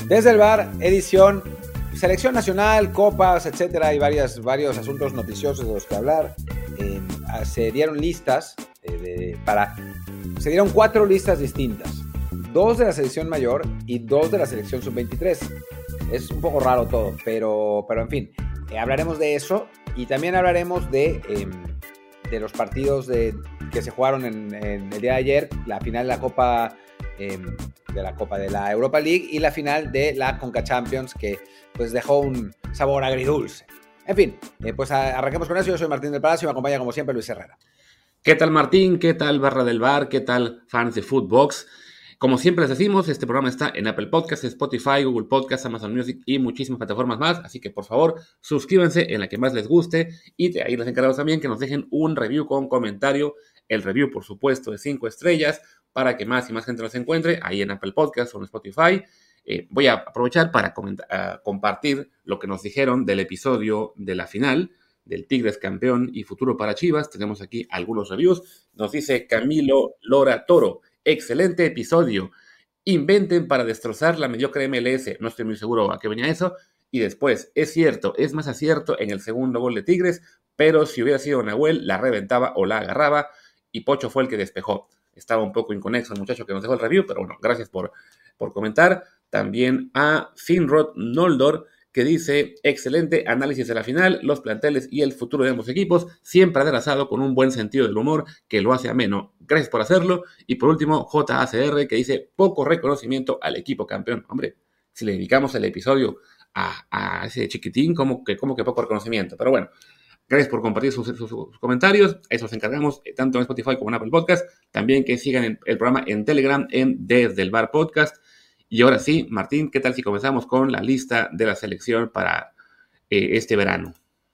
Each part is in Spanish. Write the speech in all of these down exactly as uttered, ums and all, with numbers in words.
Desde el bar, edición selección nacional, copas, etcétera. Hay varias, varios asuntos noticiosos de los que hablar. Eh, se dieron listas eh, de, para... Se dieron cuatro listas distintas. Dos de la selección mayor y dos de la selección sub veintitrés. Es un poco raro todo, pero, pero en fin. Eh, hablaremos de eso y también hablaremos de, eh, de los partidos de, que se jugaron en, en el día de ayer. La final de la Copa... Eh, de la Copa de la Europa League y la final de la Conca Champions, que pues dejó un sabor agridulce. En fin, eh, pues arranquemos con eso. Yo soy Martín del Palacio y me acompaña como siempre Luis Herrera. ¿Qué tal, Martín? ¿Qué tal, Barra del Bar? ¿Qué tal, fans de Footbox? Como siempre les decimos, este programa está en Apple Podcasts, Spotify, Google Podcasts, Amazon Music y muchísimas plataformas más, así que por favor suscríbanse en la que más les guste y de ahí les encargamos también que nos dejen un review con comentario. El review, por supuesto, de cinco estrellas para que más y más gente nos encuentre ahí en Apple Podcasts o en Spotify. Eh, voy a aprovechar para comentar, uh, compartir lo que nos dijeron del episodio de la final del Tigres campeón y futuro para Chivas. Tenemos aquí algunos reviews. Nos dice Camilo Lora Toro: excelente episodio. Inventen para destrozar la mediocre M L S. No estoy muy seguro a qué venía eso. Y después, es cierto, es más acierto en el segundo gol de Tigres, pero si hubiera sido Nahuel, la reventaba o la agarraba y Pocho fue el que despejó. Estaba un poco inconexo el muchacho que nos dejó el review, pero bueno, gracias por, por comentar. También a Finrod Noldor, que dice: excelente análisis de la final, los planteles y el futuro de ambos equipos, siempre adelazado con un buen sentido del humor que lo hace ameno. Gracias por hacerlo. Y por último, J A C R, que dice: poco reconocimiento al equipo campeón. Hombre, si le dedicamos el episodio a, a ese chiquitín, como que, como que poco reconocimiento. Pero bueno, gracias por compartir sus, sus, sus comentarios. Eso los encargamos tanto en Spotify como en Apple Podcast. También que sigan el, el programa en Telegram en Desde el Bar Podcast. Y ahora sí, Martín, ¿qué tal si comenzamos con la lista de la selección para eh, este verano?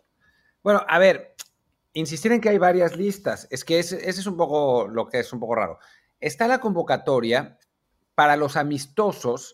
Bueno, a ver, insistir en que hay varias listas. Es que ese, ese es un poco lo que es un poco raro. Está la convocatoria para los amistosos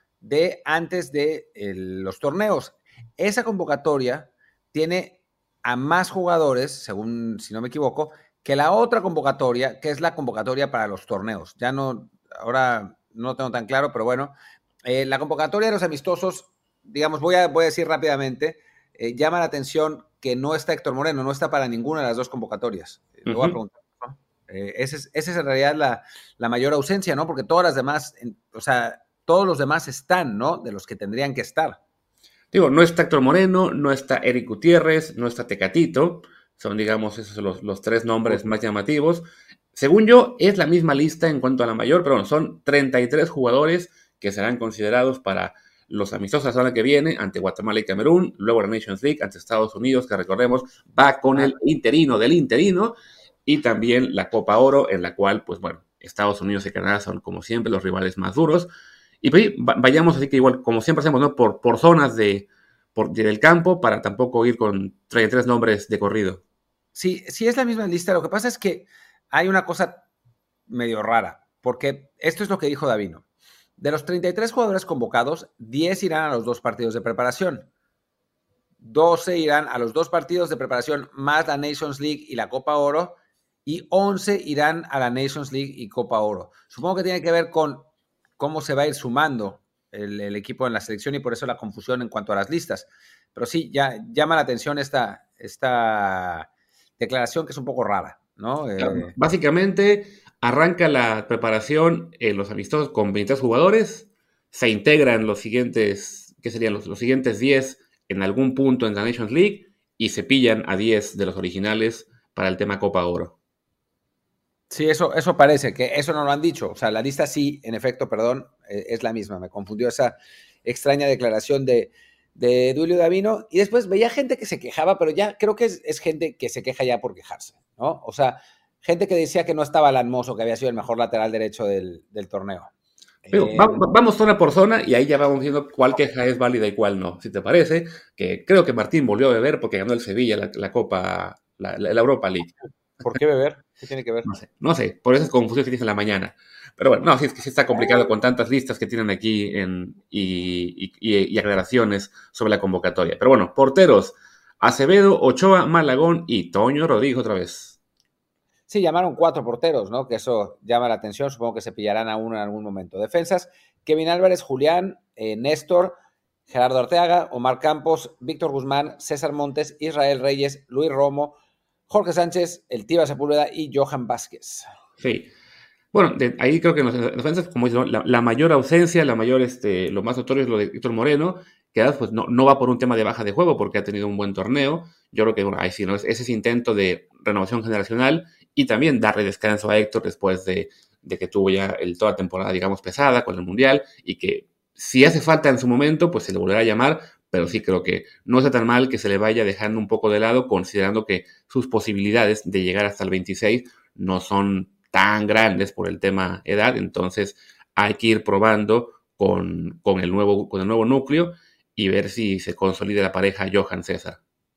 de antes de el, los torneos. Esa convocatoria tiene a más jugadores, según si no me equivoco, que la otra convocatoria, que es la convocatoria para los torneos. Ya no, ahora no lo tengo tan claro, pero bueno, eh, la convocatoria de los amistosos, digamos, voy a, voy a decir rápidamente, eh, llama la atención que no está Héctor Moreno, no está para ninguna de las dos convocatorias. Eh, uh-huh. Lo voy a preguntar, ¿no? Eh, esa es, esa es en realidad la, la mayor ausencia, ¿no? Porque todas las demás, en, o sea, todos los demás están, ¿no? De los que tendrían que estar. Digo, no está Héctor Moreno, no está Eric Gutiérrez, no está Tecatito. Son, digamos, esos son los, los tres nombres más llamativos. Según yo, es la misma lista en cuanto a la mayor, pero bueno, son treinta y tres jugadores que serán considerados para los amistosos la semana que viene ante Guatemala y Camerún, luego la Nations League ante Estados Unidos, que recordemos va con el interino del interino, y también la Copa Oro, en la cual, pues bueno, Estados Unidos y Canadá son como siempre los rivales más duros. Y pues vayamos así que igual, como siempre hacemos, ¿no? Por, por zonas de, por, del campo, para tampoco ir con treinta y tres nombres de corrido. Sí, sí es la misma lista. Lo que pasa es que hay una cosa medio rara, porque esto es lo que dijo Davino. De los treinta y tres jugadores convocados, diez irán a los dos partidos de preparación. doce irán a los dos partidos de preparación más la Nations League y la Copa Oro, y once irán a la Nations League y Copa Oro. Supongo que tiene que ver con cómo se va a ir sumando el, el equipo en la selección y por eso la confusión en cuanto a las listas. Pero sí, ya llama la atención esta, esta declaración que es un poco rara, ¿no? Claro, Eh, básicamente arranca la preparación en los amistosos con veintitrés jugadores, se integran los siguientes, ¿qué serían? Los, los siguientes diez en algún punto en la Nations League y se pillan a diez de los originales para el tema Copa Oro. Sí, eso, eso parece, que eso no lo han dicho. O sea, la lista sí, en efecto, perdón, eh, es la misma. Me confundió esa extraña declaración de, de Duilio Davino. Y después veía gente que se quejaba, pero ya creo que es, es gente que se queja ya por quejarse, ¿no? O sea, gente que decía que no estaba Alan Mozo, que había sido el mejor lateral derecho del, del torneo. Pero eh, va, vamos zona por zona y ahí ya vamos viendo cuál queja es válida y cuál no. Si te parece, que creo que Martín volvió a beber porque ganó el Sevilla la, la Copa, la, la Europa League. ¿Por qué beber? ¿Qué tiene que ver? No sé, no sé, por esas confusiones que tienes en la mañana. Pero bueno, no, sí es que sí está complicado con tantas listas que tienen aquí en, y, y, y aclaraciones sobre la convocatoria. Pero bueno, porteros: Acevedo, Ochoa, Malagón y Toño Rodríguez otra vez. Sí, llamaron cuatro porteros, ¿no? Que eso llama la atención. Supongo que se pillarán a uno en algún momento. Defensas: Kevin Álvarez, Julián, eh, Néstor, Gerardo Arteaga, Omar Campos, Víctor Guzmán, César Montes, Israel Reyes, Luis Romo, Jorge Sánchez, El Tiva Sepúlveda y Johan Vázquez. Sí. Bueno, de, ahí creo que en las defensas, como dices, ¿no? la, la mayor ausencia, la mayor, este, lo más notorio es lo de Víctor Moreno, que además, pues no, no va por un tema de baja de juego porque ha tenido un buen torneo. Yo creo que bueno, ahí sí, ¿no? Ese es intento de renovación generacional y también darle descanso a Héctor después de, de que tuvo ya el, toda la temporada, digamos, pesada con el Mundial y que si hace falta en su momento, pues se le volverá a llamar, pero sí creo que no está tan mal que se le vaya dejando un poco de lado, considerando que sus posibilidades de llegar hasta el veintiséis no son tan grandes por el tema edad, entonces hay que ir probando con, con, el, nuevo, con el nuevo núcleo y ver si se consolida la pareja Johan César.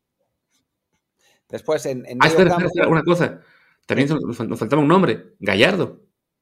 Después en, en ah, medio espera, campo... espera, espera, una cosa. También ¿Qué? nos, nos faltaba un nombre, Gallardo.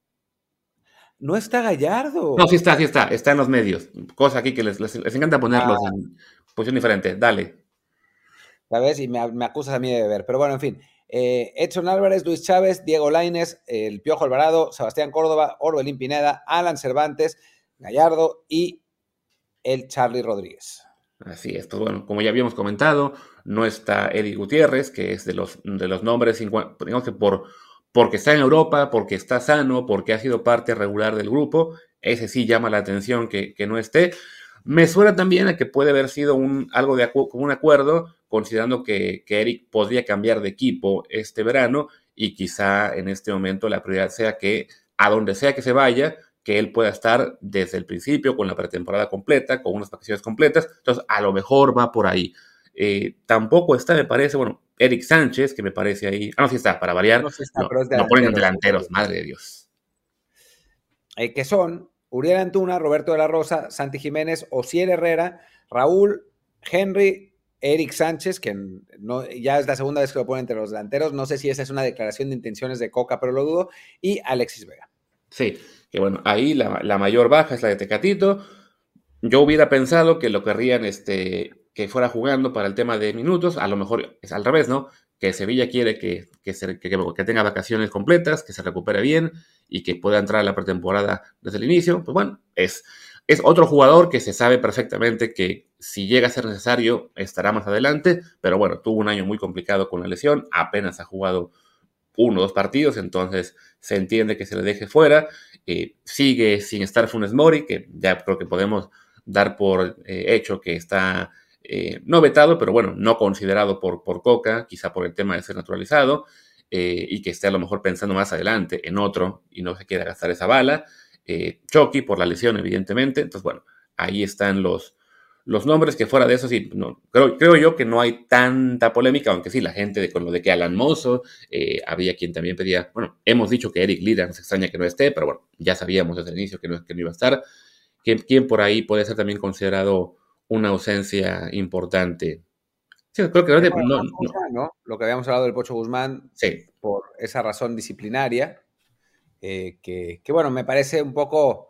No está Gallardo. No, sí está, sí está, está en los medios. Cosa aquí que les, les, les encanta ponerlos Ah, en posición diferente. Dale. ¿sabes? Y me, me acusas a mí de beber. Pero bueno, en fin. Eh, Edson Álvarez, Luis Chávez, Diego Lainez, el Piojo Alvarado, Sebastián Córdoba, Orbelín Pineda, Alan Cervantes, Gallardo y el Charlie Rodríguez. Así es, pues bueno, como ya habíamos comentado, no está Eric Gutiérrez, que es de los, de los nombres, digamos que por, porque está en Europa, porque está sano, porque ha sido parte regular del grupo, ese sí llama la atención que, que no esté. Me suena también a que puede haber sido un, algo de acu- como un acuerdo, considerando que, que Eric podría cambiar de equipo este verano y quizá en este momento la prioridad sea que a donde sea que se vaya, que él pueda estar desde el principio con la pretemporada completa, con unas vacaciones completas, entonces a lo mejor va por ahí. Eh, tampoco está, me parece, bueno, Eric Sánchez, que me parece ahí, ah, no, sí está, para variar, No sé si está, no, pero es no ponen en delantero. delanteros, madre de Dios. Eh, que son Uriel Antuna, Roberto de la Rosa, Santi Jiménez, Osiel Herrera, Raúl, Henry, Eric Sánchez, que no, ya es la segunda vez que lo ponen entre los delanteros. No sé si esa es una declaración de intenciones de Coca, pero lo dudo. Y Alexis Vega. Sí, que bueno, ahí la, la mayor baja es la de Tecatito. Yo hubiera pensado que lo querrían este, que fuera jugando para el tema de minutos, a lo mejor es al revés, ¿no? Que Sevilla quiere que, que, se, que, que tenga vacaciones completas, que se recupere bien y que pueda entrar a la pretemporada desde el inicio. Pues bueno, es, es otro jugador que se sabe perfectamente que si llega a ser necesario estará más adelante, pero bueno, tuvo un año muy complicado con la lesión, apenas ha jugado uno o dos partidos, entonces se entiende que se le deje fuera. Eh, sigue sin estar Funes Mori, que ya creo que podemos dar por eh, hecho que está eh, no vetado, pero bueno, no considerado por, por Coca, quizá por el tema de ser naturalizado, eh, y que esté a lo mejor pensando más adelante en otro y no se quiera gastar esa bala. Eh, Chucky por la lesión, evidentemente. Entonces, bueno, ahí están los, los nombres que fuera de eso, sí, no, creo, creo yo que no hay tanta polémica, aunque sí, la gente de, con lo de que Alan Mozo, eh, había quien también pedía, bueno, hemos dicho que Eric Lira nos extraña que no esté, pero bueno, ya sabíamos desde el inicio que no, que no iba a estar. ¿Quién, quién por ahí puede ser también considerado una ausencia importante? Sí, creo que Eh, no, bueno, no, Pocho no, Guzmán, ¿no? Lo que habíamos hablado del Pocho Guzmán sí, por esa razón disciplinaria, eh, que, que bueno, me parece un poco...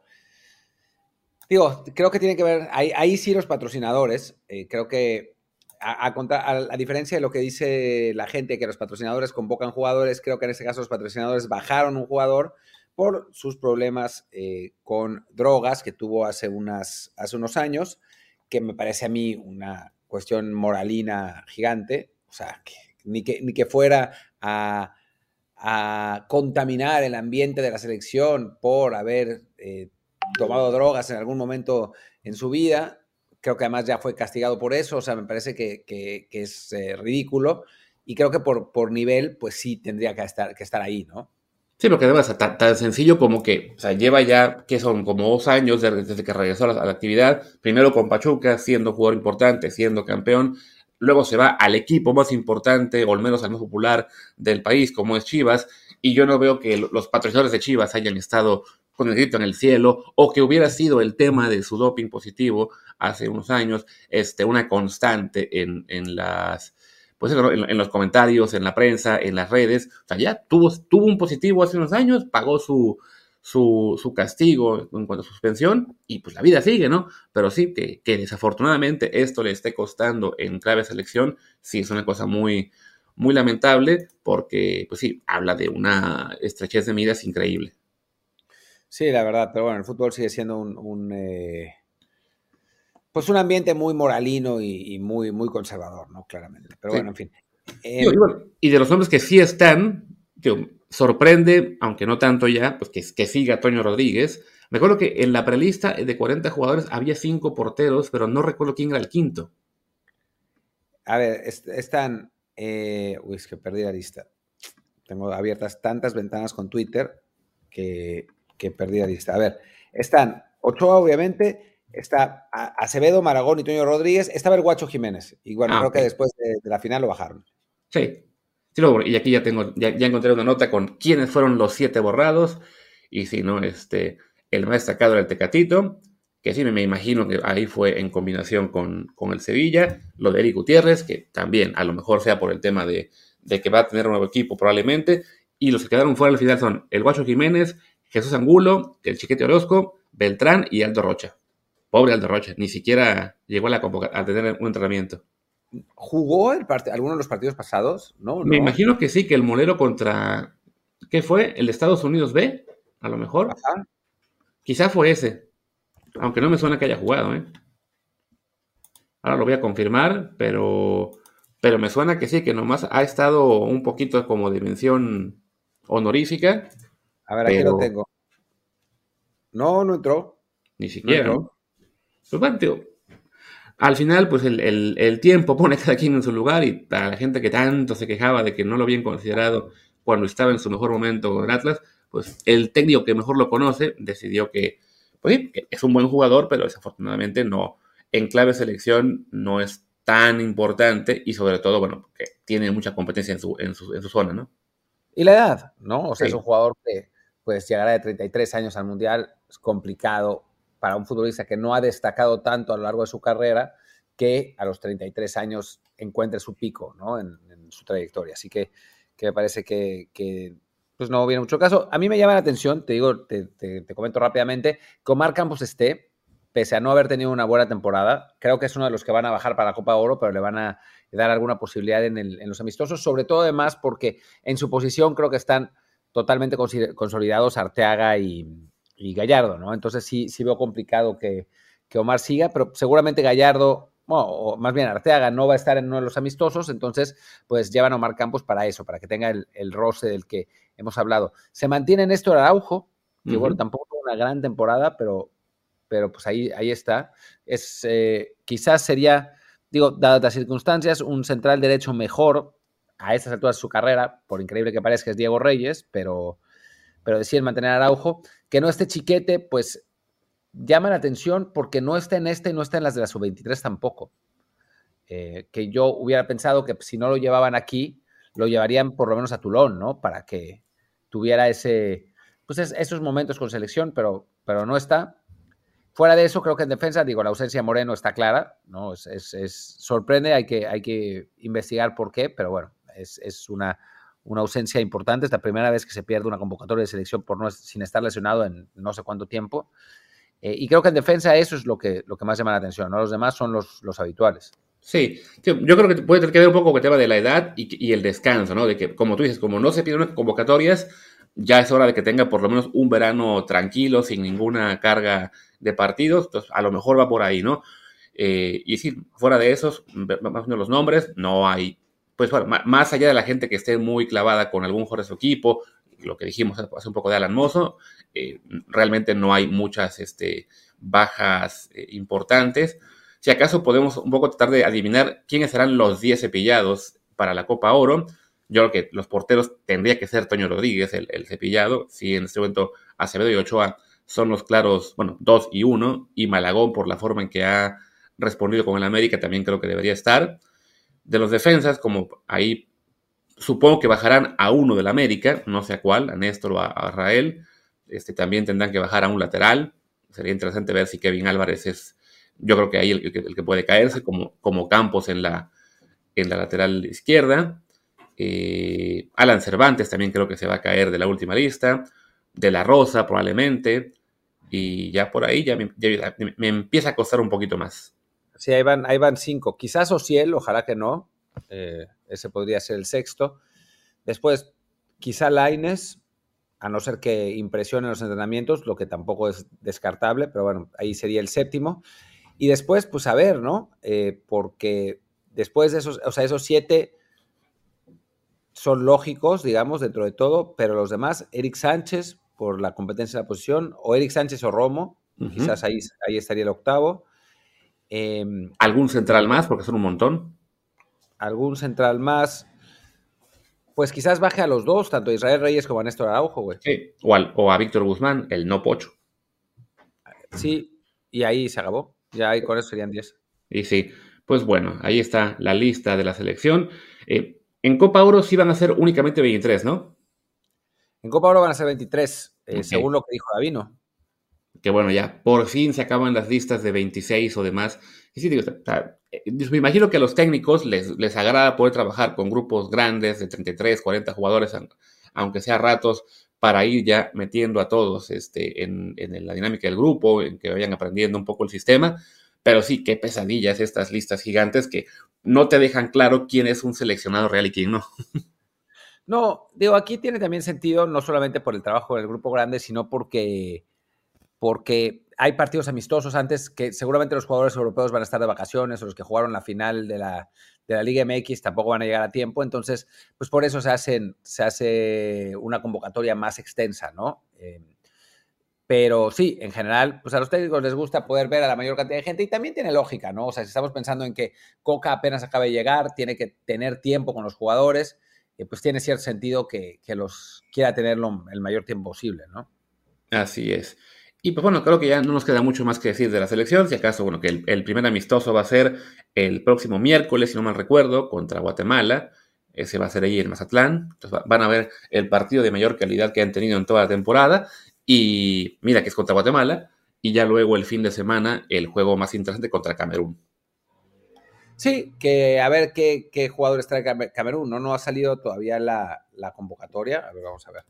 Digo, creo que tiene que ver, ahí, ahí sí los patrocinadores, eh, creo que a, a, contra, a, a, diferencia de lo que dice la gente, que los patrocinadores convocan jugadores, creo que en este caso los patrocinadores bajaron un jugador por sus problemas eh, con drogas que tuvo hace, unas, hace unos años, que me parece a mí una cuestión moralina gigante, o sea, que, ni, que, ni que fuera a, a contaminar el ambiente de la selección por haber... Eh, tomado drogas en algún momento en su vida. Creo que además ya fue castigado por eso. O sea, me parece que, que, que es eh, ridículo. Y creo que por, por nivel, pues sí tendría que estar, que estar ahí, ¿no? Sí, porque además tan, tan sencillo como que, o sea, lleva ya, que son como dos años desde que regresó a la, a la actividad, primero con Pachuca, siendo jugador importante, siendo campeón, luego se va al equipo más importante, o al menos al más popular del país, como es Chivas, y yo no veo que los patrocinadores de Chivas hayan estado con el grito en el cielo, o que hubiera sido el tema de su doping positivo hace unos años, este, una constante en, en las... pues en, en, los comentarios, en la prensa, en las redes, o sea, ya tuvo, tuvo un positivo hace unos años, pagó su, su, su castigo en cuanto a suspensión, y pues la vida sigue, ¿no? Pero sí, que, que desafortunadamente esto le esté costando en clave selección, sí es una cosa muy, muy lamentable, porque, pues sí, habla de una estrechez de miras increíble. Sí, la verdad, pero bueno, el fútbol sigue siendo un, un, eh, pues un ambiente muy moralino y, y muy, muy conservador, ¿no? Claramente. Pero Sí. bueno, en fin. Digo, Eh, y, bueno, y de los nombres que sí están, digo, sorprende, aunque no tanto ya, pues que, que siga Toño Rodríguez. Me acuerdo que en la prelista de cuarenta jugadores había cinco porteros, pero no recuerdo quién era el quinto. a ver, est están... Eh, uy, es que perdí la lista. Tengo abiertas tantas ventanas con Twitter que, que perdí la lista. A ver, están Ochoa, obviamente, está Acevedo, Maragón y Toño Rodríguez, estaba el Guacho Jiménez. Y bueno, Ah, creo ok. que después de, de la final lo bajaron. Sí. Sí, luego, y aquí ya tengo, ya, ya encontré una nota con quiénes fueron los siete borrados. Y sí, ¿no? Este, el más destacado era el Tecatito, que sí me, me imagino que ahí fue en combinación con, con el Sevilla. Lo de Eric Gutiérrez, que también a lo mejor sea por el tema de, de que va a tener un nuevo equipo probablemente. Y los que quedaron fuera al final son el Guacho Jiménez, Jesús Angulo, el Chiquete Orozco, Beltrán y Aldo Rocha. Pobre Aldo Rocha, ni siquiera llegó a, la convoca- a tener un entrenamiento. ¿Jugó el alguno de los partidos pasados? No, Me no. imagino que sí, que el Molero contra, ¿qué fue? ¿El Estados Unidos B? A lo mejor. Ajá. Quizá fue ese, aunque no me suena que haya jugado, ¿eh? Ahora lo voy a confirmar, pero, pero me suena que sí, que nomás ha estado un poquito como de mención honorífica, A ver, aquí lo pero tengo. No, no entró. ni No siquiera, ¿no? entró. Pues bueno, tío, al final, pues el, el, el tiempo pone a cada quien en su lugar y para la gente que tanto se quejaba de que no lo habían considerado cuando estaba en su mejor momento con Atlas, pues el técnico que mejor lo conoce decidió que, pues sí, que es un buen jugador, pero desafortunadamente no, en clave selección no es tan importante y sobre todo, bueno, que tiene mucha competencia en su, en su, en su zona, ¿no? Y la edad, ¿no? O sea, es un Sí, jugador que pues llegará de treinta y tres años al Mundial. Es complicado para un futbolista que no ha destacado tanto a lo largo de su carrera que a los treinta y tres años encuentre su pico, ¿no? En, en su trayectoria. Así que, que me parece que, que, pues no viene mucho caso. A mí me llama la atención, te digo, te, te, te comento rápidamente, que Omar Campos esté, pese a no haber tenido una buena temporada. Creo que es uno de los que van a bajar para la Copa de Oro, pero le van a dar alguna posibilidad en, el, en los amistosos, sobre todo además porque en su posición creo que están totalmente consolidados Arteaga y, y Gallardo, ¿no? Entonces sí, sí veo complicado que, que Omar siga, pero seguramente Gallardo, bueno, o más bien Arteaga no va a estar en uno de los amistosos, entonces pues llevan a Omar Campos para eso, para que tenga el, el roce del que hemos hablado. Se mantiene Néstor Araujo, que bueno, ujú. tampoco tuvo una gran temporada, pero, pero pues ahí, ahí está. Es, eh, quizás sería, digo, dadas las circunstancias, un central derecho mejor a estas alturas de su carrera, por increíble que parezca, es Diego Reyes, pero, pero deciden mantener a Araujo. Que no esté Chiquete, pues llama la atención porque no está en esta y no está en las de la sub veintitrés tampoco. Eh, que yo hubiera pensado que si no lo llevaban aquí, lo llevarían por lo menos a Toulon, ¿no? Para que tuviera ese, pues es, esos momentos con selección, pero, pero no está. Fuera de eso, creo que en defensa, digo, la ausencia de Moreno está clara, ¿no? Es, es, es sorprende, hay que, hay que investigar por qué, pero bueno, es, es una, una ausencia importante. Es la primera vez que se pierde una convocatoria de selección por no, sin estar lesionado en no sé cuánto tiempo. Eh, y creo que en defensa eso es lo que, lo que más llama la atención, ¿no? Los demás son los, los habituales. Sí, yo creo que puede tener que ver un poco con el tema de la edad y, y el descanso, ¿no? De que, como tú dices, como no se piden convocatorias, ya es hora de que tenga por lo menos un verano tranquilo, sin ninguna carga de partidos, entonces a lo mejor va por ahí, ¿no? Eh, y sí, fuera de esos, más o menos los nombres, no hay, pues bueno, más allá de la gente que esté muy clavada con algún jugador de su equipo, lo que dijimos hace un poco de Alan Mozo, eh, realmente no hay muchas este, bajas eh, importantes. Si acaso podemos un poco tratar de adivinar quiénes serán los diez cepillados para la Copa Oro. Yo creo que los porteros tendría que ser Toño Rodríguez, el, el cepillado. Si en este momento Acevedo y Ochoa son los claros, bueno, dos y uno, y Malagón por la forma en que ha respondido con el América también creo que debería estar. De los defensas, como ahí supongo que bajarán a uno del América, no sé a cuál, a Néstor o a, a Rael. Este, también tendrán que bajar a un lateral. Sería interesante ver si Kevin Álvarez es, yo creo que ahí el, el, el que puede caerse, como, como Campos en la, en la lateral izquierda. Eh, Alan Cervantes también creo que se va a caer de la última lista. De la Rosa probablemente. Y ya por ahí ya me, ya me, me empieza a costar un poquito más. Sí, ahí van, ahí van cinco. Quizás Ociel, ojalá que no. Eh, ese podría ser el sexto. Después, quizá Lainez, a no ser que impresione en los entrenamientos, lo que tampoco es descartable, pero bueno, ahí sería el séptimo. Y después, pues a ver, ¿no? Eh, porque después de esos, o sea, esos siete son lógicos, digamos, dentro de todo, pero los demás, Eric Sánchez por la competencia de la posición, o Eric Sánchez o Romo, Uh-huh. quizás ahí, ahí estaría el octavo. Eh, ¿Algún central más? Porque son un montón. Algún central más. Pues quizás baje a los dos, tanto a Israel Reyes como a Néstor Araujo, güey. Sí. O, al, o a Víctor Guzmán, el no pocho. Sí, y ahí se acabó. Ya ahí con eso serían diez. Y sí, pues bueno, ahí está la lista de la selección. Eh, en Copa Oro sí van a ser únicamente veintitrés, ¿no? En Copa Oro van a ser veintitrés, eh, Okay. según lo que dijo Davino. Que bueno, ya por fin se acaban las listas de veintiséis o demás. Y sí, digo, o sea, me imagino que a los técnicos les, les agrada poder trabajar con grupos grandes de treinta y tres, cuarenta jugadores, aunque sea ratos, para ir ya metiendo a todos este, en, en la dinámica del grupo, en que vayan aprendiendo un poco el sistema. Pero sí, qué pesadillas estas listas gigantes que no te dejan claro quién es un seleccionado real y quién no. No, digo, aquí tiene también sentido, no solamente por el trabajo del grupo grande, sino porque, porque hay partidos amistosos antes que seguramente los jugadores europeos van a estar de vacaciones o los que jugaron la final de la, de la Liga M X tampoco van a llegar a tiempo. Entonces, pues por eso se, hacen, se hace una convocatoria más extensa, ¿no? Eh, Pero sí, en general, pues a los técnicos les gusta poder ver a la mayor cantidad de gente y también tiene lógica, ¿no? O sea, si estamos pensando en que Coca apenas acaba de llegar, tiene que tener tiempo con los jugadores, eh, pues tiene cierto sentido que, que los quiera tenerlo el mayor tiempo posible, ¿no? Así es. Y pues bueno, creo que ya no nos queda mucho más que decir de la selección. Si acaso, bueno, que el, el primer amistoso va a ser el próximo miércoles, si no mal recuerdo, contra Guatemala. Ese va a ser ahí en Mazatlán. Entonces van a ver el partido de mayor calidad que han tenido en toda la temporada. Y mira que es contra Guatemala. Y ya luego el fin de semana, el juego más interesante contra Camerún. Sí, que a ver qué, qué jugadores trae Camerún, ¿no? No ha salido todavía la, la convocatoria. A ver, vamos a ver.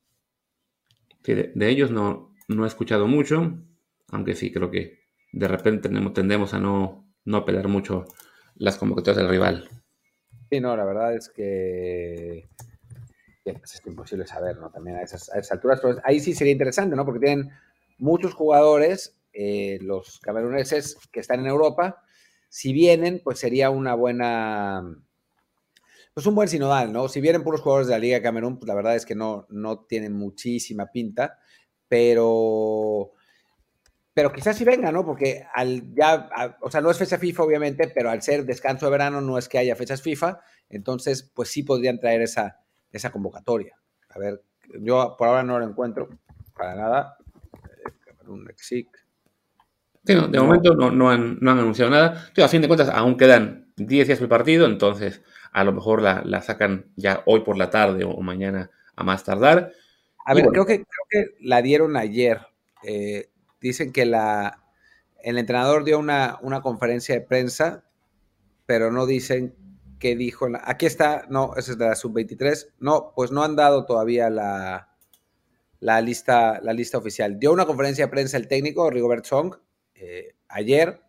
Sí, de, de ellos no, no he escuchado mucho, aunque sí creo que de repente tenemos, tendemos a no, no pelear mucho las convocatorias del rival. Sí, no, la verdad es que pues es imposible saber, ¿no? También a esas, a esas alturas, pero ahí sí sería interesante, ¿no? Porque tienen muchos jugadores, eh, los cameruneses que están en Europa, si vienen, pues sería una buena, pues un buen sinodal, ¿no? Si vienen puros jugadores de la Liga de Camerún, pues la verdad es que no, no tienen muchísima pinta, pero, pero quizás sí venga, ¿no? Porque al ya, a, o sea, no es fecha FIFA, obviamente, pero al ser descanso de verano no es que haya fechas FIFA, entonces, pues sí podrían traer esa, esa convocatoria. A ver, yo por ahora no lo encuentro para nada. Un Mexic. Sí, no, de no. momento no, no, han, no han anunciado nada. Sí, a fin de cuentas, aún quedan diez días para el partido, entonces a lo mejor la, la sacan ya hoy por la tarde o mañana a más tardar. A y ver, bueno, creo, que, creo que la dieron ayer. Eh, dicen que la, el entrenador dio una, una conferencia de prensa, pero no dicen qué dijo. La, aquí está, no, esa es de la sub veintitrés. No, pues no han dado todavía la, la, lista, la lista oficial. Dio una conferencia de prensa el técnico, Rigobert Song, eh, ayer,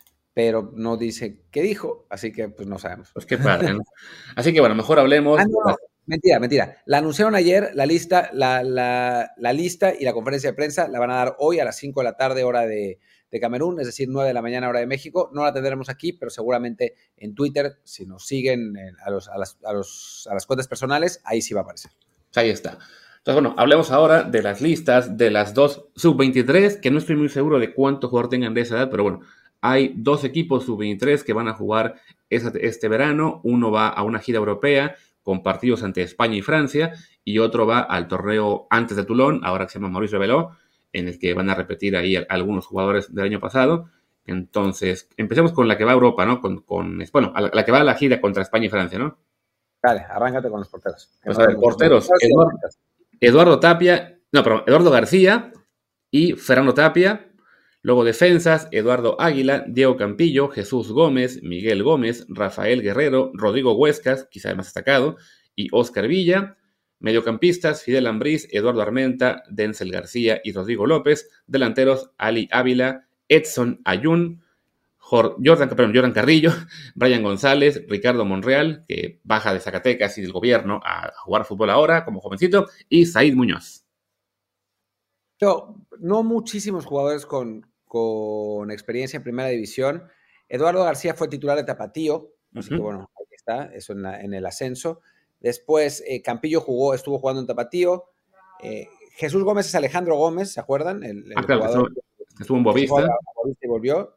pero no dice qué dijo, así que pues no sabemos. Pues qué padre, ¿no? Así que bueno, mejor hablemos. Ah, no, no. Mentira, mentira. La anunciaron ayer, la lista, la, la, la lista y la conferencia de prensa la van a dar hoy a las cinco de la tarde, hora de, de Camerún, es decir, nueve de la mañana, hora de México. No la tendremos aquí, pero seguramente en Twitter, si nos siguen a, los, a, las, a, los, a las cuentas personales, ahí sí va a aparecer. Ahí está. Entonces, bueno, hablemos ahora de las listas de las dos sub veintitrés, que no estoy muy seguro de cuántos jugadores tengan de esa edad, pero bueno, hay dos equipos sub veintitrés que van a jugar este verano. Uno va a una gira europea con partidos ante España y Francia, y otro va al torneo antes de Toulon, ahora que se llama Maurice Reveló, en el que van a repetir ahí algunos jugadores del año pasado. Entonces, empecemos con la que va a Europa, ¿no? Con, con bueno, la, la que va a la gira contra España y Francia, ¿no? Vale, arráncate con los porteros. Pues a ver, porteros. Eduardo, Eduardo Tapia, no, perdón, Eduardo García y Fernando Tapia. Luego defensas, Eduardo Águila, Diego Campillo, Jesús Gómez, Miguel Gómez, Rafael Guerrero, Rodrigo Huescas, quizá el más destacado, y Oscar Villa. Mediocampistas, Fidel Ambriz, Eduardo Armenta, Denzel García y Rodrigo López. Delanteros, Ali Ávila, Edson Ayun, Jordan, perdón, Jordan Carrillo, Brian González, Ricardo Monreal, que baja de Zacatecas y del gobierno a jugar fútbol ahora como jovencito, y Said Muñoz. Yo, no muchísimos jugadores con, con experiencia en primera división. Eduardo García fue titular de Tapatío, así uh-huh. que bueno, ahí está, eso en, la, en el ascenso. Después eh, Campillo jugó, estuvo jugando en Tapatío. Eh, Jesús Gómez es Alejandro Gómez, ¿se acuerdan? El, el ah, claro, jugador que estuvo, que estuvo en Boavista. Y volvió.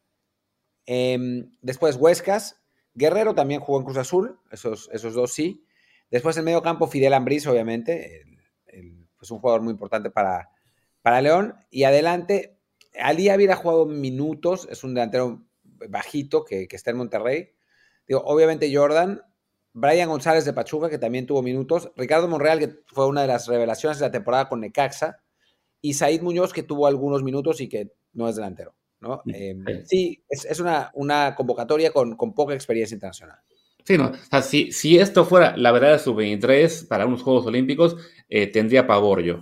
Eh, después Huescas. Guerrero también jugó en Cruz Azul, esos, esos dos sí. Después en medio campo Fidel Ambriz, obviamente, el, el, pues un jugador muy importante para, para León. Y adelante, Ali Ávila ha jugado minutos, es un delantero bajito que, que está en Monterrey. Digo, obviamente Jordan, Brian González de Pachuca, que también tuvo minutos, Ricardo Monreal, que fue una de las revelaciones de la temporada con Necaxa, y Said Muñoz, que tuvo algunos minutos y que no es delantero, ¿no? Sí, eh, sí es, es una, una convocatoria con, con poca experiencia internacional. Sí, no, o sea, si, si esto fuera la verdad de sub veintitrés para unos Juegos Olímpicos, eh, tendría pavor yo.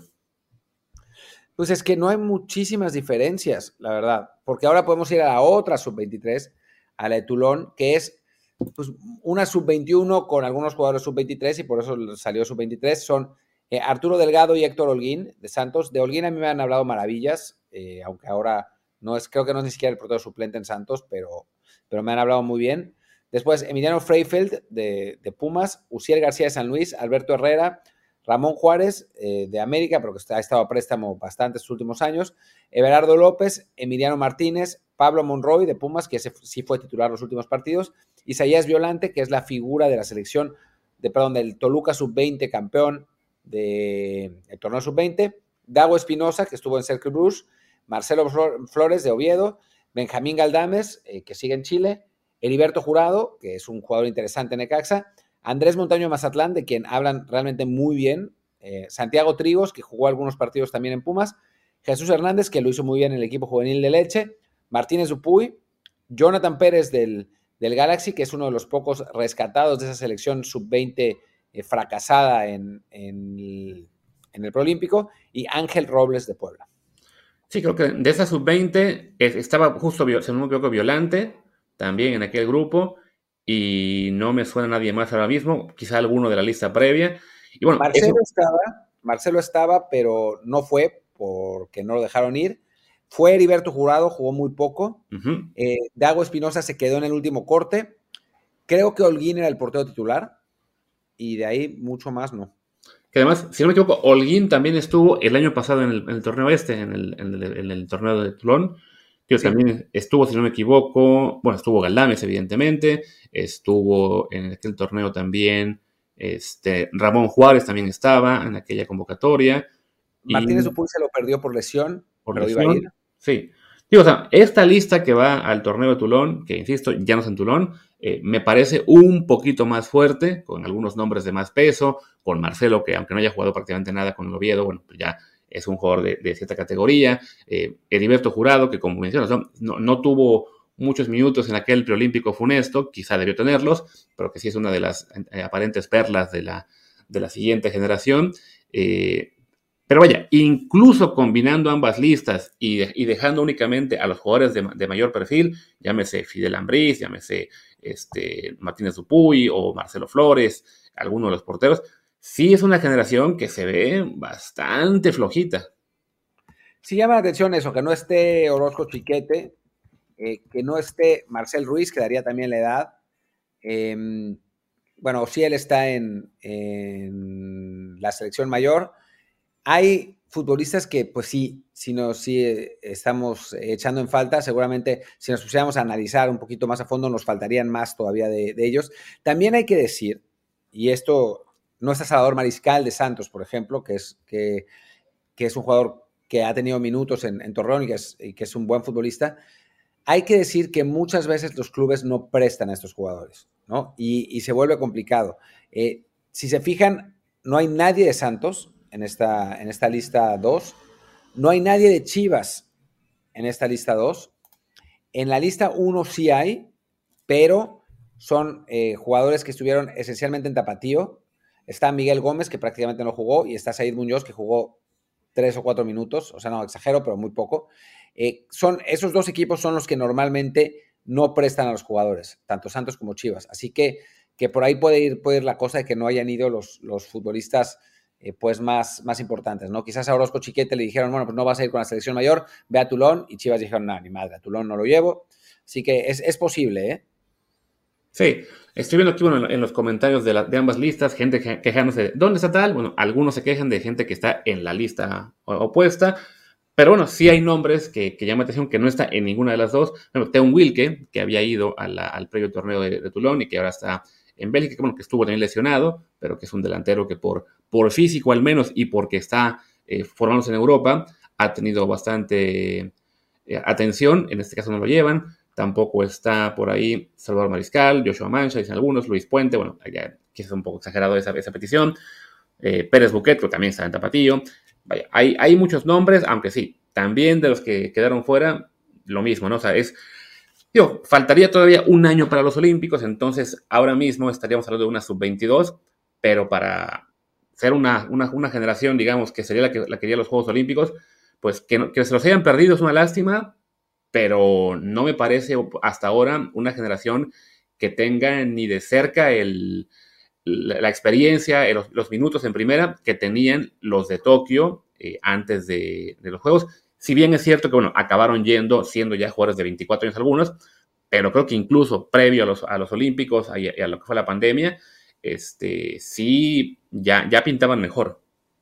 Pues es que no hay muchísimas diferencias, la verdad, porque ahora podemos ir a la otra sub veintitrés, a la de Toulon, que es pues, una sub veintiuno con algunos jugadores sub veintitrés y por eso salió sub veintitrés. Son eh, Arturo Delgado y Héctor Holguín de Santos. De Holguín a mí me han hablado maravillas, eh, aunque ahora no es, creo que no es ni siquiera el portero suplente en Santos, pero, pero me han hablado muy bien. Después Emiliano Freifeld de, de Pumas, Uciel García de San Luis, Alberto Herrera, Ramón Juárez, eh, de América, pero que ha estado a préstamo bastante estos últimos años, Everardo López, Emiliano Martínez, Pablo Monroy, de Pumas, que ese sí fue titular los últimos partidos, Isaías Violante, que es la figura de la selección, de, perdón, del Toluca sub veinte, campeón del de, torneo sub veinte, Dago Espinosa, que estuvo en Cercle Bruges, Marcelo Flores, de Oviedo, Benjamín Galdames, eh, que sigue en Chile, Heriberto Jurado, que es un jugador interesante en Necaxa, Andrés Montaño Mazatlán, de quien hablan realmente muy bien, eh, Santiago Trigos, que jugó algunos partidos también en Pumas, Jesús Hernández, que lo hizo muy bien en el equipo juvenil de Leche, Martínez Dupuy, Jonathan Pérez del, del Galaxy, que es uno de los pocos rescatados de esa selección sub veinte eh, fracasada en, en, el, en el Proolímpico, y Ángel Robles de Puebla. Sí, creo que de esa sub veinte estaba justo, si no me equivoco, Violante, también en aquel grupo, y no me suena nadie más ahora mismo, quizá alguno de la lista previa. Y bueno, Marcelo, eso... estaba, Marcelo estaba, pero no fue porque no lo dejaron ir. Fue Heriberto Jurado, jugó muy poco. Uh-huh. Eh, Dago Espinosa se quedó en el último corte. Creo que Holguín era el portero titular, y de ahí mucho más no. Que además, si no me equivoco, Holguín también estuvo el año pasado en el, en el torneo este, en el, en el, en el torneo de Toulon. Que sí. También estuvo, si no me equivoco, bueno, estuvo Galdames, evidentemente, estuvo en aquel torneo también, este, Ramón Juárez también estaba en aquella convocatoria. Martínez Dupuy se lo perdió por lesión, por pero lesión, iba a ir. Sí. Digo, o sea, esta lista que va al torneo de Toulon, que insisto, ya no es en Toulon, eh, me parece un poquito más fuerte, con algunos nombres de más peso, con Marcelo, que aunque no haya jugado prácticamente nada con el Oviedo, bueno, pues ya es un jugador de, de cierta categoría. Eh, Heriberto Jurado, que como mencionas, no, no, no tuvo muchos minutos en aquel preolímpico funesto, quizá debió tenerlos, pero que sí es una de las eh, aparentes perlas de la, de la siguiente generación. Eh, pero vaya, incluso combinando ambas listas y, de, y dejando únicamente a los jugadores de, de mayor perfil, llámese Fidel Ambriz, llámese este, Martínez Dupuy o Marcelo Flores, alguno de los porteros, sí es una generación que se ve bastante flojita. Sí llama la atención eso, que no esté Orozco Chiquete, eh, que no esté Marcel Ruiz, que daría también la edad. Eh, bueno, sí él está en, en la selección mayor. Hay futbolistas que, pues sí, si nos sí, estamos echando en falta, seguramente si nos pusiéramos a analizar un poquito más a fondo, nos faltarían más todavía de, de ellos. También hay que decir, y esto no está Salvador Mariscal de Santos, por ejemplo, que es, que, que es un jugador que ha tenido minutos en, en Torreón y que, es, y que es un buen futbolista. Hay que decir que muchas veces los clubes no prestan a estos jugadores, ¿no? Y, y se vuelve complicado. Eh, si se fijan, no hay nadie de Santos en esta, en esta lista dos. No hay nadie de Chivas en esta lista dos. En la lista uno sí hay, pero son eh, jugadores que estuvieron esencialmente en Tapatío. Está Miguel Gómez, que prácticamente no jugó, y está Said Muñoz, que jugó tres o cuatro minutos. O sea, no exagero, pero muy poco. Eh, son, esos dos equipos son los que normalmente no prestan a los jugadores, tanto Santos como Chivas. Así que, que por ahí puede ir, puede ir la cosa de que no hayan ido los, los futbolistas eh, pues más, más importantes, ¿no? Quizás a Orozco Chiquete le dijeron, bueno, pues no vas a ir con la selección mayor, ve a Toulon, y Chivas dijeron, no, ni madre, a Toulon no lo llevo. Así que es, es posible, ¿eh? Sí, estoy viendo aquí, bueno, en los comentarios de, la, de ambas listas, gente quejándose de ¿dónde está tal? Bueno, algunos se quejan de gente que está en la lista opuesta, pero bueno, sí hay nombres que, que llaman la atención que no está en ninguna de las dos. Bueno, Teun Wilke, que había ido a la, al previo torneo de, de Toulon y que ahora está en Bélgica, que, bueno, que estuvo también lesionado, pero que es un delantero que por, por físico al menos y porque está eh, formándose en Europa, ha tenido bastante eh, atención, en este caso no lo llevan. Tampoco está por ahí Salvador Mariscal, Joshua Mancha, dicen algunos, Luis Puente, bueno, ya quizás un poco exagerado esa, esa petición. Eh, Pérez Buquet, que también está en Tapatío. Vaya, hay, hay muchos nombres, aunque sí, también de los que quedaron fuera, lo mismo, ¿no? O sea, es, digo, faltaría todavía un año para los Olímpicos, entonces ahora mismo estaríamos hablando de una sub veintidós, pero para ser una, una, una generación, digamos, que sería la que, la que iría a los Juegos Olímpicos, pues que, que se los hayan perdido es una lástima, pero no me parece hasta ahora una generación que tenga ni de cerca el, la, la experiencia, los, los minutos en primera que tenían los de Tokio eh, antes de, de los Juegos. Si bien es cierto que, bueno, acabaron yendo, siendo ya jugadores de veinticuatro años algunos, pero creo que incluso previo a los, a los Olímpicos y a, a lo que fue la pandemia, este, sí, ya, ya pintaban mejor.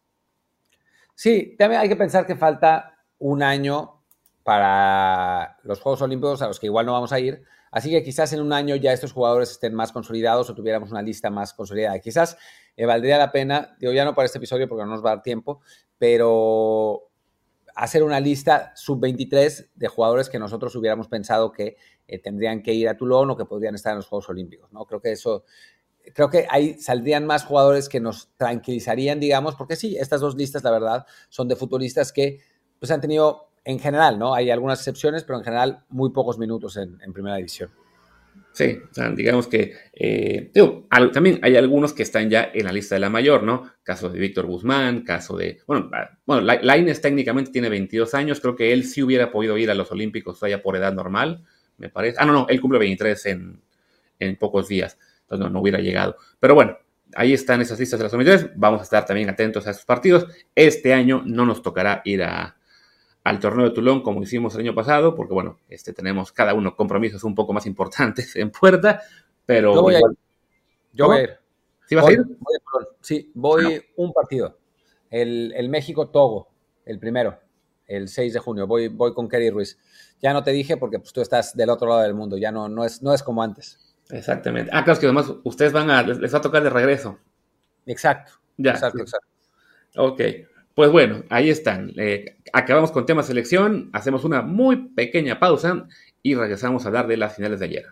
Sí, también hay que pensar que falta un año para los Juegos Olímpicos a los que igual no vamos a ir, así que quizás en un año ya estos jugadores estén más consolidados o tuviéramos una lista más consolidada. Quizás eh, valdría la pena, digo ya no para este episodio porque no nos va a dar tiempo, pero hacer una lista sub veintitrés de jugadores que nosotros hubiéramos pensado que eh, tendrían que ir a Toulon o que podrían estar en los Juegos Olímpicos, ¿no? Creo que eso, creo que ahí saldrían más jugadores que nos tranquilizarían, digamos, porque sí, estas dos listas, la verdad, son de futbolistas que pues han tenido en general, ¿no? Hay algunas excepciones, pero en general muy pocos minutos en, en primera división. Sí, o sea, digamos que eh, digo, al, también hay algunos que están ya en la lista de la mayor, ¿no? Caso de Víctor Guzmán, caso de, bueno, bueno, Lainez técnicamente tiene veintidós años, creo que él sí hubiera podido ir a los Olímpicos todavía por edad normal, me parece. Ah, no, no, él cumple veintitrés en, en pocos días, entonces no, no hubiera llegado. Pero bueno, ahí están esas listas de las veintitrés, vamos a estar también atentos a esos partidos. Este año no nos tocará ir a al torneo de Toulon como hicimos el año pasado, porque bueno, este, tenemos cada uno compromisos un poco más importantes en puerta, pero... Yo voy igual... a ir. Yo voy a ir. ¿Sí vas voy, a ir? Voy a sí, voy ah, no. un partido. El, el México-Togo, el primero, el seis de junio. Voy, voy con Kerry Ruiz. Ya no te dije porque pues, tú estás del otro lado del mundo, ya no, no, es, no es como antes. Exactamente. Ah, claro, es que además ustedes van a, les, les va a tocar de regreso. Exacto. Ya. Exacto, Sí. exacto. Ok. Pues bueno, ahí están. Eh, acabamos con tema selección, hacemos una muy pequeña pausa y regresamos a hablar de las finales de ayer.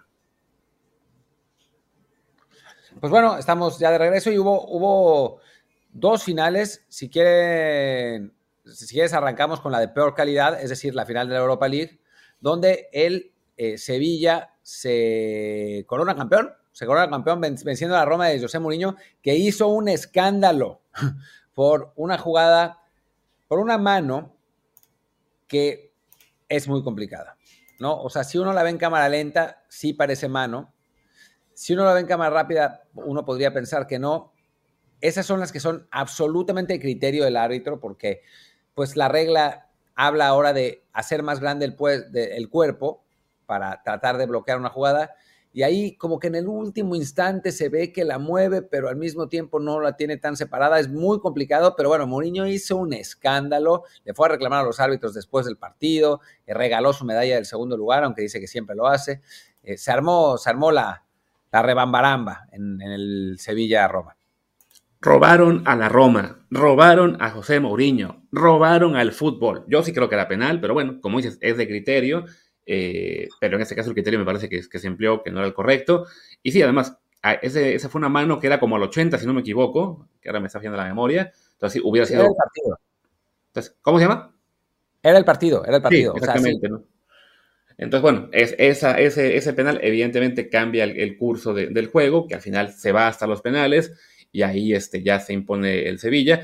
Pues bueno, estamos ya de regreso y hubo, hubo dos finales. Si quieren, si quieres arrancamos con la de peor calidad, es decir, la final de la Europa League, donde el eh, Sevilla se corona campeón, se corona campeón venciendo a la Roma de José Mourinho, que hizo un escándalo por una jugada, por una mano que es muy complicada, ¿no? O sea, si uno la ve en cámara lenta, sí parece mano. Si uno la ve en cámara rápida, uno podría pensar que no. Esas son las que son absolutamente el criterio del árbitro, porque pues la regla habla ahora de hacer más grande el, pues, de, el cuerpo para tratar de bloquear una jugada, y ahí como que en el último instante se ve que la mueve, pero al mismo tiempo no la tiene tan separada. Es muy complicado, pero bueno, Mourinho hizo un escándalo, le fue a reclamar a los árbitros después del partido, eh, regaló su medalla del segundo lugar, aunque dice que siempre lo hace. Eh, se armó, se armó la, la rebambaramba en, en el Sevilla-Roma. Robaron a la Roma, robaron a José Mourinho, robaron al fútbol. Yo sí creo que era penal, pero bueno, como dices, es de criterio. Eh, pero en este caso el criterio me parece que, que se empleó, que no era el correcto. Y sí, además, ese, esa fue una mano que era como al ochenta, si no me equivoco, que ahora me está fallando la memoria. Entonces, sí, hubiera sí, sido... Era el partido. Entonces, ¿cómo se llama? Era el partido, era el partido. Sí, exactamente, o sea, sí. ¿No? Entonces, bueno, es, esa, ese, ese penal evidentemente cambia el, el curso de, del juego, que al final se va hasta los penales, y ahí este, ya se impone el Sevilla.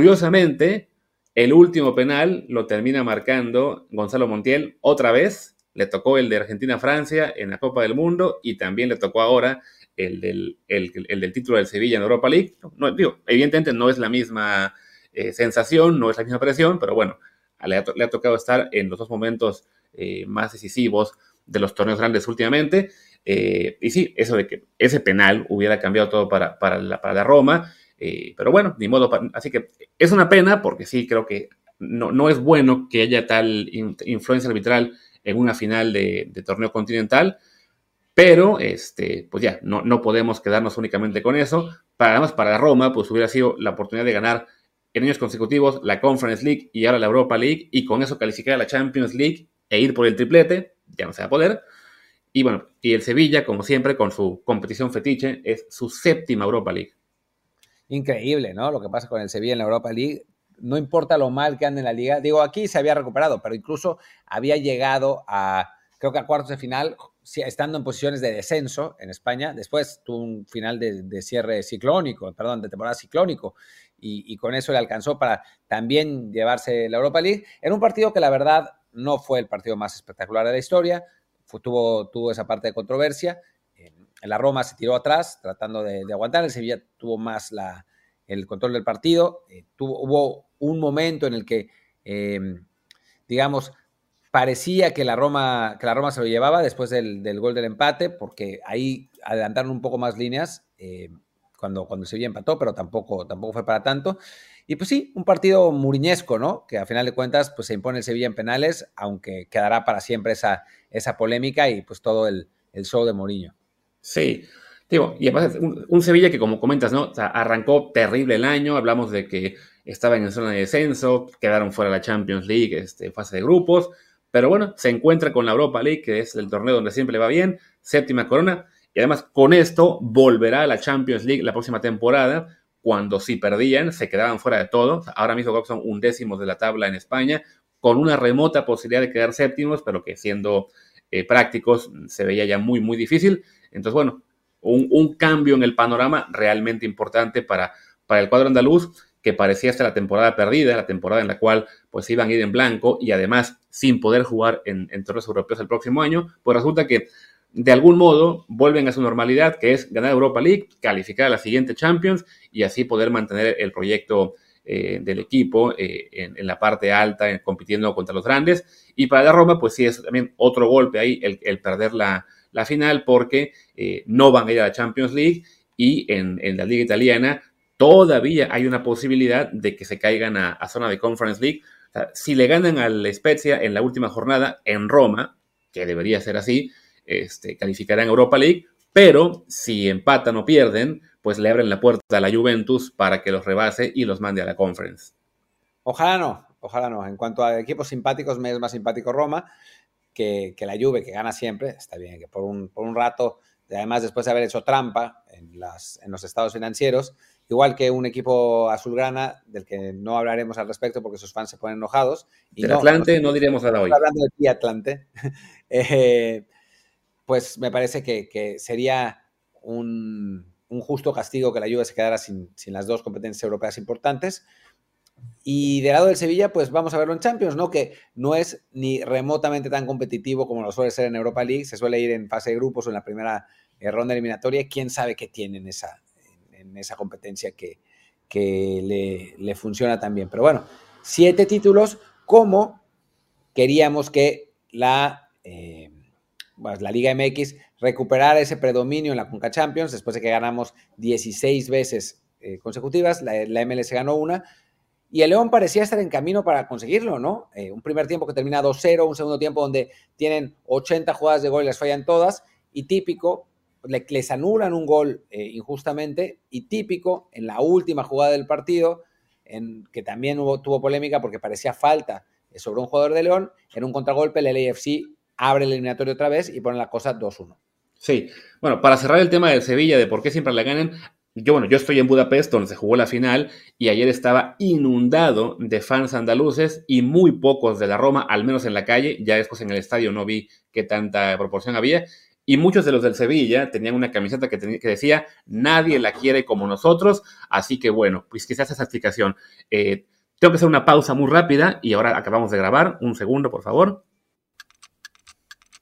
Curiosamente, el último penal lo termina marcando Gonzalo Montiel otra vez, le tocó el de Argentina-Francia en la Copa del Mundo y también le tocó ahora el del, el, el del título del Sevilla en Europa League. No, digo, evidentemente no es la misma eh, sensación, no es la misma presión, pero bueno, le ha, le ha tocado estar en los dos momentos eh, más decisivos de los torneos grandes últimamente. Eh, y sí, eso de que ese penal hubiera cambiado todo para, para, la, para la Roma, eh, pero bueno, ni modo. Así que es una pena porque sí, creo que no, no es bueno que haya tal in, influencia arbitral en una final de, de torneo continental, pero este, pues ya, no, no podemos quedarnos únicamente con eso. Para, además, para la Roma, pues hubiera sido la oportunidad de ganar en años consecutivos la Conference League y ahora la Europa League, y con eso calificar a la Champions League e ir por el triplete. Ya no se va a poder. Y bueno, y el Sevilla, como siempre, con su competición fetiche, es su séptima Europa League. Increíble, ¿no? Lo que pasa con el Sevilla en la Europa League. No importa lo mal que ande en la liga. Digo, aquí se había recuperado, pero incluso había llegado a, creo que a cuartos de final, estando en posiciones de descenso en España. Después tuvo un final de, de cierre ciclónico, perdón, de temporada ciclónico. Y, y con eso le alcanzó para también llevarse la Europa League. En un partido que la verdad no fue el partido más espectacular de la historia. Fue, tuvo, tuvo esa parte de controversia. Eh, la Roma se tiró atrás tratando de, de aguantar. El Sevilla tuvo más la, el control del partido. Eh, tuvo, hubo un momento en el que, eh, digamos, parecía que la, Roma, que la Roma se lo llevaba después del, del gol del empate, porque ahí adelantaron un poco más líneas eh, cuando, cuando el Sevilla empató, pero tampoco, tampoco fue para tanto. Y pues sí, un partido muriñesco, ¿no? Que a final de cuentas pues se impone el Sevilla en penales, aunque quedará para siempre esa, esa polémica y pues todo el, el show de Mourinho. Sí, digo, y además un, un Sevilla que, como comentas, ¿no? O sea, arrancó terrible el año, hablamos de que estaban en zona de descenso, quedaron fuera de la Champions League, este, fase de grupos, pero bueno, se encuentra con la Europa League, que es el torneo donde siempre le va bien, séptima corona, y además con esto volverá a la Champions League la próxima temporada, cuando si perdían se quedaban fuera de todo. Ahora mismo son undécimos de la tabla en España, con una remota posibilidad de quedar séptimos, pero que siendo eh, prácticos se veía ya muy, muy difícil. Entonces, bueno, un, un cambio en el panorama realmente importante para, para el cuadro andaluz, que parecía hasta la temporada perdida, la temporada en la cual pues iban a ir en blanco y además sin poder jugar en, en torneos europeos el próximo año. Pues resulta que de algún modo vuelven a su normalidad, que es ganar Europa League, calificar a la siguiente Champions y así poder mantener el proyecto eh, del equipo eh, en, en la parte alta, en, compitiendo contra los grandes. Y para la Roma, pues sí, es también otro golpe ahí el, el perder la, la final, porque eh, no van a ir a la Champions League y en, en la Liga Italiana todavía hay una posibilidad de que se caigan a, a zona de Conference League. O sea, si le ganan al Spezia en la última jornada en Roma, que debería ser así, este, calificarán a Europa League, pero si empatan o pierden, pues le abren la puerta a la Juventus para que los rebase y los mande a la Conference. Ojalá no, ojalá no. En cuanto a equipos simpáticos, me es más simpático Roma que, que la Juve, que gana siempre. Está bien que por un, por un rato, además después de haber hecho trampa en, las, en los estados financieros, igual que un equipo azulgrana del que no hablaremos al respecto porque sus fans se ponen enojados. Y Del no, Atlante no, no diremos nada hoy. Hablando de ti, Atlante, eh, pues me parece que, que sería un, un justo castigo que la Juve se quedara sin, sin las dos competencias europeas importantes. Y del lado del Sevilla, pues vamos a verlo en Champions, ¿no? Que no es ni remotamente tan competitivo como lo suele ser en Europa League. Se suele ir en fase de grupos o en la primera eh, ronda eliminatoria. ¿Quién sabe qué tiene en esa, en, en esa competencia que, que le, le funciona tan bien? Pero bueno, siete títulos, como queríamos que la, eh, pues la Liga M X recuperara ese predominio en la Conca Champions después de que ganamos dieciséis veces eh, consecutivas. La, la M L S ganó una. Y el León parecía estar en camino para conseguirlo, ¿no? Eh, un primer tiempo que termina dos cero, un segundo tiempo donde tienen ochenta jugadas de gol y las fallan todas, y típico, le, les anulan un gol eh, injustamente, y típico, en la última jugada del partido, en, que también hubo, tuvo polémica porque parecía falta sobre un jugador de León, en un contragolpe el L A F C abre el eliminatorio otra vez y pone la cosa dos uno. Sí, bueno, para cerrar el tema del Sevilla, de por qué siempre la ganan, yo, bueno, yo estoy en Budapest, donde se jugó la final, y ayer estaba inundado de fans andaluces y muy pocos de la Roma, al menos en la calle. Ya después en el estadio no vi qué tanta proporción había. Y muchos de los del Sevilla tenían una camiseta que, tenía, que decía, nadie la quiere como nosotros. Así que bueno, pues quizás esa explicación. Eh, tengo que hacer una pausa muy rápida y ahora acabamos de grabar. Un segundo, por favor.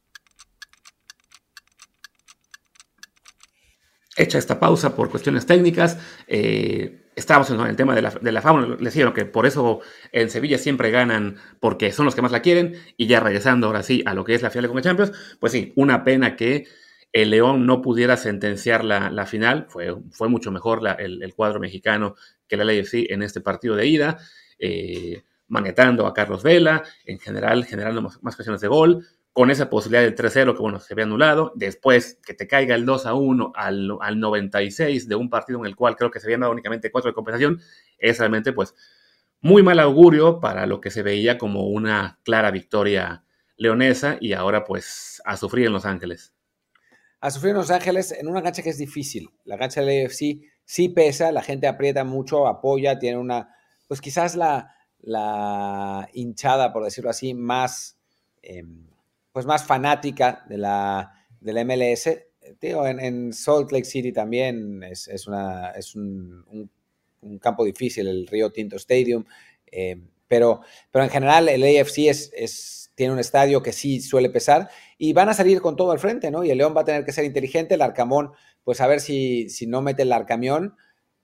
hecha esta pausa por cuestiones técnicas, eh, estábamos en el tema de la, de la fama, les decía que por eso en Sevilla siempre ganan, porque son los que más la quieren, y ya regresando ahora sí a lo que es la final de Conca Champions, pues sí, una pena que el León no pudiera sentenciar la, la final, fue, fue mucho mejor la, el, el cuadro mexicano que la L A F C en este partido de ida, eh, manetando a Carlos Vela, en general generando más, más ocasiones de gol, con esa posibilidad del tres cero que, bueno, se había anulado, después que te caiga el dos a uno al, al noventa y seis de un partido en el cual creo que se habían dado únicamente cuatro de compensación, es realmente, pues, muy mal augurio para lo que se veía como una clara victoria leonesa, y ahora, pues, a sufrir en Los Ángeles. A sufrir en Los Ángeles en una cancha que es difícil. La cancha del A F C sí pesa, la gente aprieta mucho, apoya, tiene una, pues quizás la, la hinchada, por decirlo así, más... Eh, pues más fanática de la, de la M L S. Tío, en, en Salt Lake City también es, es, una, es un, un, un campo difícil, el Rio Tinto Stadium, eh, pero, pero en general el A F C es, es, tiene un estadio que sí suele pesar y van a salir con todo al frente, ¿no? Y el León va a tener que ser inteligente, el Arcamón, pues a ver si, si no mete el Arcamión,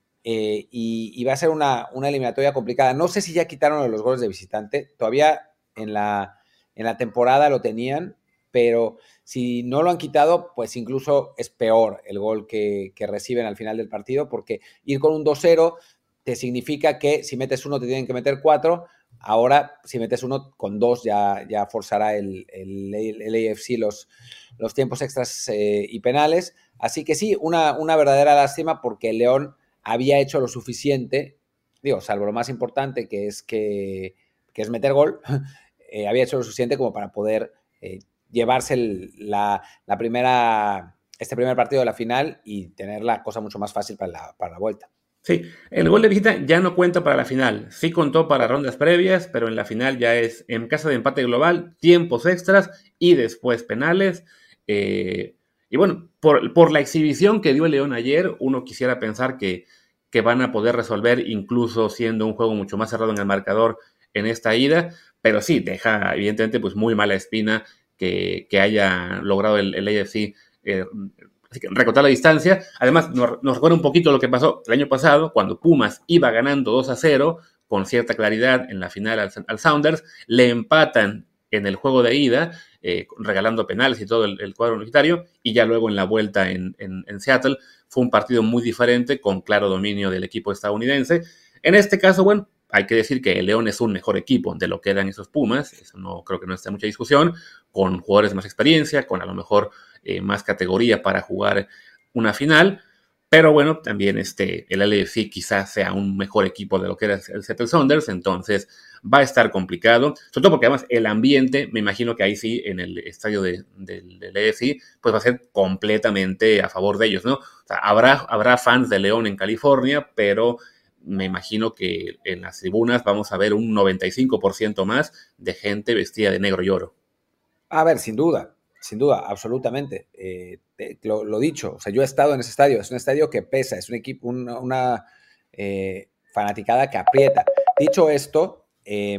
eh, y, y va a ser una, una eliminatoria complicada. No sé si ya quitaron los goles de visitante, todavía en la... En la temporada lo tenían, pero si no lo han quitado, pues incluso es peor el gol que, que reciben al final del partido, porque ir con un dos cero te significa que si metes uno te tienen que meter cuatro. Ahora, si metes uno con dos, ya, ya forzará el, el, el A F C los, los tiempos extras eh, y penales. Así que sí, una, una verdadera lástima porque el León había hecho lo suficiente, digo, salvo lo más importante, que es, que, que es meter gol. Eh, había hecho lo suficiente como para poder eh, llevarse el, la, la primera, este primer partido de la final y tener la cosa mucho más fácil para la, para la vuelta. Sí, el gol de visita ya no cuenta para la final. Sí contó para rondas previas, pero en la final ya es en caso de empate global, tiempos extras y después penales. Eh, y bueno, por, por la exhibición que dio el León ayer, uno quisiera pensar que, que van a poder resolver, incluso siendo un juego mucho más cerrado en el marcador en esta ida. Pero sí, deja evidentemente pues muy mala espina que, que haya logrado el, el A F C eh, recortar la distancia. Además, nos, nos recuerda un poquito lo que pasó el año pasado, cuando Pumas iba ganando dos a cero, con cierta claridad en la final al, al Sounders, le empatan en el juego de ida, eh, regalando penales y todo el, el cuadro universitario, y ya luego en la vuelta en, en, en Seattle fue un partido muy diferente, con claro dominio del equipo estadounidense. En este caso, bueno, hay que decir que el León es un mejor equipo de lo que eran esos Pumas, eso no creo que no esté mucha discusión, con jugadores de más experiencia, con a lo mejor eh, más categoría para jugar una final, pero bueno, también este, el L A F C quizás sea un mejor equipo de lo que era el Seattle Sounders, entonces va a estar complicado, sobre todo porque además el ambiente, me imagino que ahí sí, en el estadio de, de, del L A F C, pues va a ser completamente a favor de ellos, ¿no? O sea, habrá, habrá fans de León en California, pero me imagino que en las tribunas vamos a ver un noventa y cinco por ciento más de gente vestida de negro y oro. A ver, sin duda, sin duda, absolutamente. Eh, te, lo, lo dicho, o sea, yo he estado en ese estadio, es un estadio que pesa, es un equipo, una, una eh, fanaticada que aprieta. Dicho esto, eh,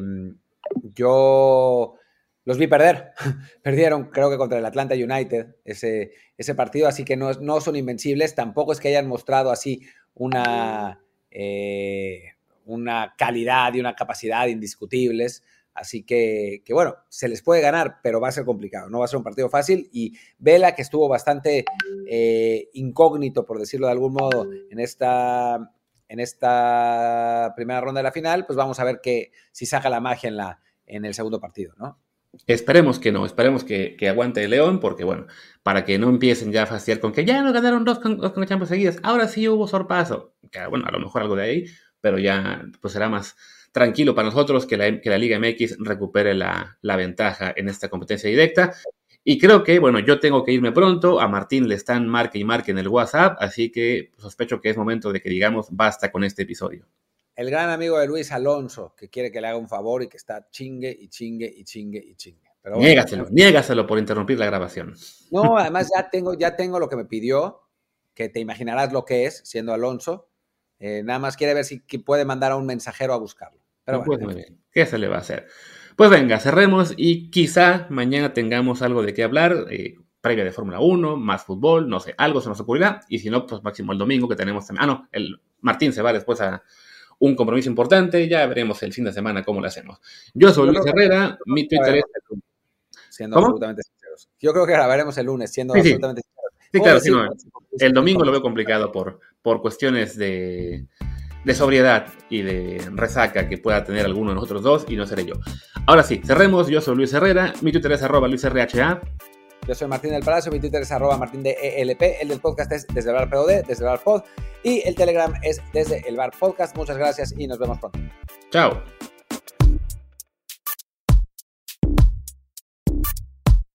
yo los vi perder, perdieron creo que contra el Atlanta United ese, ese partido, así que no, no son invencibles, tampoco es que hayan mostrado así una... Eh, una calidad y una capacidad indiscutibles, así que, que bueno, se les puede ganar, pero va a ser complicado, no va a ser un partido fácil, y Vela, que estuvo bastante eh, incógnito, por decirlo de algún modo, en esta, en esta primera ronda de la final, pues vamos a ver que, si saca la magia en, la, en el segundo partido, ¿no? Esperemos que no, esperemos que, que aguante el León, porque bueno, para que no empiecen ya a fastidiar con que ya no ganaron dos con, dos con Champions seguidas, ahora sí hubo sorpaso, que bueno, a lo mejor algo de ahí, pero ya pues será más tranquilo para nosotros que la, que la Liga M X recupere la, la ventaja en esta competencia directa. Y creo que, bueno, yo tengo que irme pronto, a Martín le están marque y marque en el WhatsApp, así que sospecho que es momento de que digamos basta con este episodio. El gran amigo de Luis Alonso, que quiere que le haga un favor y que está chingue y chingue y chingue y chingue. Pero bueno, niégaselo, niégaselo por interrumpir la grabación. No, además ya tengo, ya tengo lo que me pidió, que te imaginarás lo que es, siendo Alonso. Eh, nada más quiere ver si puede mandar a un mensajero a buscarlo. Pero no, bueno, pues muy bien. ¿Qué se le va a hacer? Pues venga, cerremos y quizá mañana tengamos algo de qué hablar. Eh, previa de Fórmula uno, más fútbol, no sé, algo se nos ocurrirá. Y si no, pues máximo el domingo que tenemos también. Ah, no, el Martín se va después a un compromiso importante. Ya veremos el fin de semana cómo lo hacemos. Yo soy Yo Luis Herrera, que, mi Twitter es... Siendo ¿Cómo? absolutamente sinceros. Yo creo que grabaremos el lunes, siendo sí, sí. absolutamente sinceros. Sí, claro, sí, no. El domingo lo veo complicado por, por cuestiones de, de sobriedad y de resaca que pueda tener alguno de nosotros dos, y no seré yo. Ahora sí, cerremos. Yo soy Luis Herrera, mi Twitter es arroba luisrha. Yo soy Martín del Palacio, mi Twitter es arroba martín de E L P, el del podcast es desde el bar P O D, desde el bar pod, y el Telegram es desde el bar podcast. Muchas gracias y nos vemos pronto. Chao.